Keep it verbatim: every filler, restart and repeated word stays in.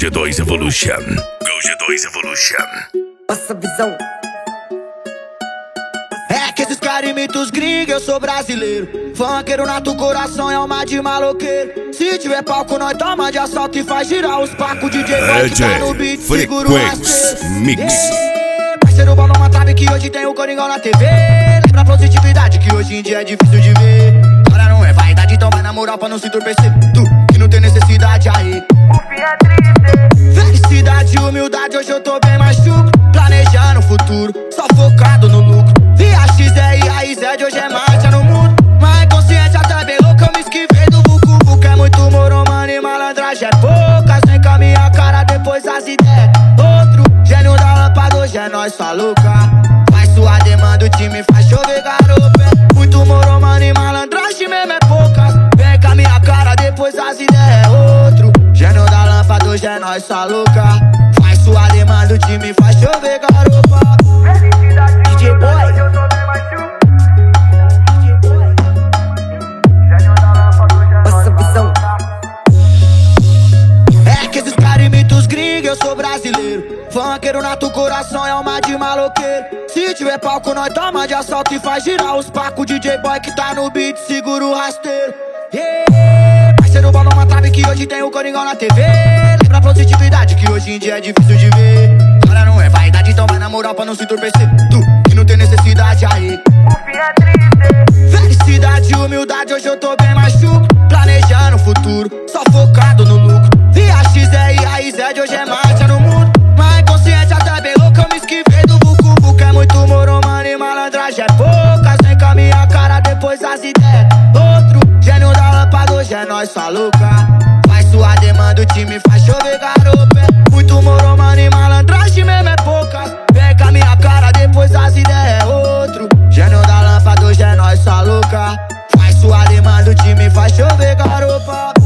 G dois Evolution. Go G dois Evolution. Passa a visão. É que esses caras imitam os gringos, eu sou brasileiro. Funkeiro nato, coração é alma de maloqueiro. Se tiver palco, nós toma de assalto e faz girar os pacos. D J Boy que tá no beat, segura o Frequency Mix. Yeah. Parceiro, bola uma trave que hoje tem o Coringão na T V. Lembra a positividade que hoje em dia é difícil de ver. Agora não é vaidade, então vai na moral pra não se entorpecer. Tu que não tem necessidade aí. O fim é triste. Felicidade e humildade, hoje eu tô bem mais chucro. Planejando o futuro, só focado no lucro. Via X é e a Z, hoje é marcha no mundo. Mas consciência até bem louca, eu me esquivei do vucu vucu. É muito moro, mano, e malandragem é pouca. Sem com a minha cara, depois as ideias. Outro gênio da lâmpada, hoje é nós, sua louca. Faz sua demanda, o time faz chover garopa. É muito moro, mano, e malandragem mesmo é poucas. Vem com a minha cara, depois as ideias. Outro gênio da lâmpada, hoje é nós, sua louca. Faz sua demanda, o time faz chover garopa. Felicidade D J Boy. hoje eu tô bem mais chucro. Gênio da lâmpada, hoje é Passa a nós, visão. É que esses caras imitam os gringos, eu sou brasileiro. Funkeiro nato, coração é alma de maloqueiro. Se tiver palco, nós toma de assalto e faz girar os pacos. D J Boy que tá no beat, segura o rasteiro. Yeah. Parceiro, bola uma trave que hoje tem o Coringão na T V. Lembra a positividade que hoje em dia é difícil de ver. Agora não é vaidade, então vai na moral pra não se entorpecer. Tu que não tem necessidade aí. O fim é triste. Felicidade e humildade, hoje eu tô bem mais chucro. Planejando o futuro, só focado no lucro. Via X é e a Z, hoje é marcha no mundo. Mas consciência até bem louca, eu me esquivei do vucu vucu. É muito moro, mano, e malandragem é pouca. Sem com a minha cara, depois as ideias. Outro gênio da lâmpada, hoje é nós, sua louca. Faz sua demanda, o time faz chover garopa. É muito moro, mano, e malandragem mesmo é poucas. Vem com a minha cara, depois as ideias. Outro gênio da lâmpada, hoje é nós, sua louca. Faz sua demanda, o time faz chover garopa.